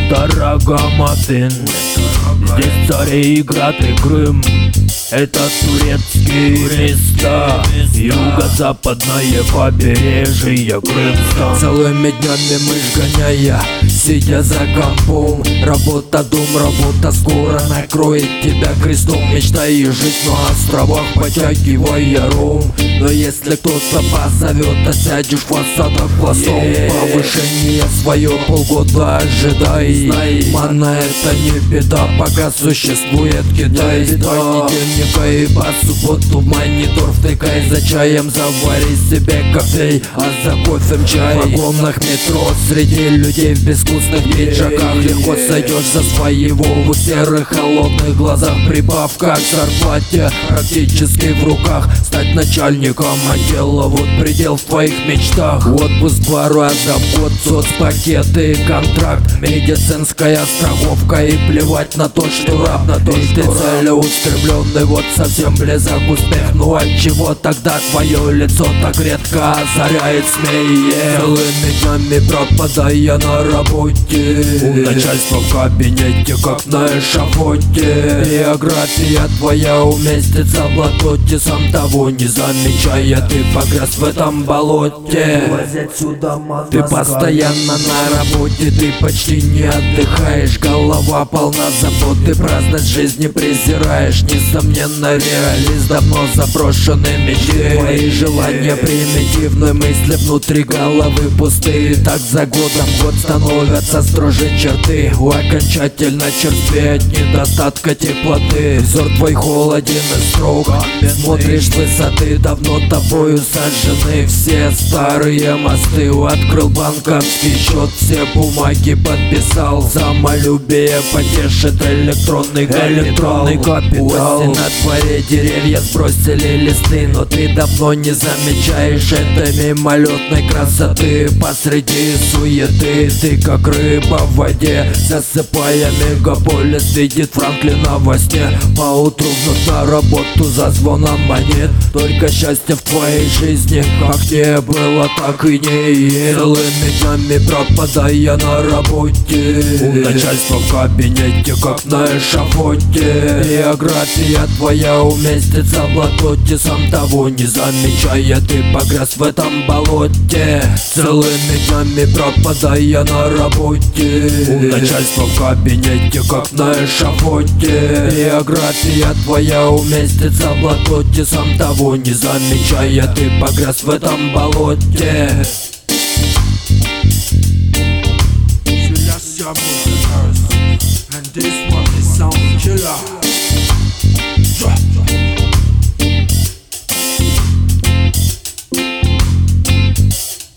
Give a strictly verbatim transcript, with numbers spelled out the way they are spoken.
Дорогоматын. Здесь цари играт и Крым. Это турецкие места, юго-западное побережье Крымстан. Целыми днями мышь гоняя, сидя за компом. Работа, дом, работа скоро накроет тебя крестом. Мечтай жить на островах, потягивая ром. Но если кто-то позовет, а сядешь в осадок хвостом. Повышение свое полгода ожидай. Мана это не беда, пока существует Китай. Понедельника и по субботу в монитор втыкай. За чаем завари себе кофе, а за кофем чай. В вагонах метро среди людей в безвкусных пиджаках легко сойдешь за своего. В серых холодных глазах прибавка к зарплате практически в руках. Стать начальником отдела, вот предел в твоих мечтах. Отпуск два раза в год, соцпакеты и контракт, медицинская страховка и плевать на то, что раб, на то, что ты целеустремленный, вот совсем близок успех. Ну отчего тогда твое лицо так редко озаряет смея? Целыми днями пропадая на работе, у начальства в кабинете, как на эшафоте. Биография твоя уместится в блокноте, сам того не замечая, ты погряз в этом болоте. Ты постоянно на работе, ты почти не отдыхаешь. Голова полна забот, ты праздность жизни презираешь. Несомненно, реалист, давно заброшенный мечты. Твои желания примитивные, мысли внутри головы пустые. Так за годом год становятся строже черты. У окончательно черствеет недостатка теплоты. Взор твой холоден и строг, смотришь с высоты. Давно тобою сожжены все старые мосты. Открыл банковский счет, все бумаги подписал. Самолюбие потешит электронный капитал. Электронный капитал. Осень на дворе, деревья сбросили листы, но ты давно не замечаешь этой мимолетной красоты. Посреди суеты ты как рыба в воде, засыпая мегаполис, видит Франклина во сне. Поутру вновь на работу за звоном монет. Только счастье в твоей жизни как не было, так и не есть. Целыми днями пропадая на работе, у начальства в кабинете, как на эшафоте. Биография твоя уместится в блокноте, сам того не замечая, ты погряз в этом болоте. Целыми днями пропадая на работе, у начальства в кабинете, как на эшафоте. Биография твоя уместится в блокноте, сам того не замечая, ты погряз в этом болоте. And this one is sound killer.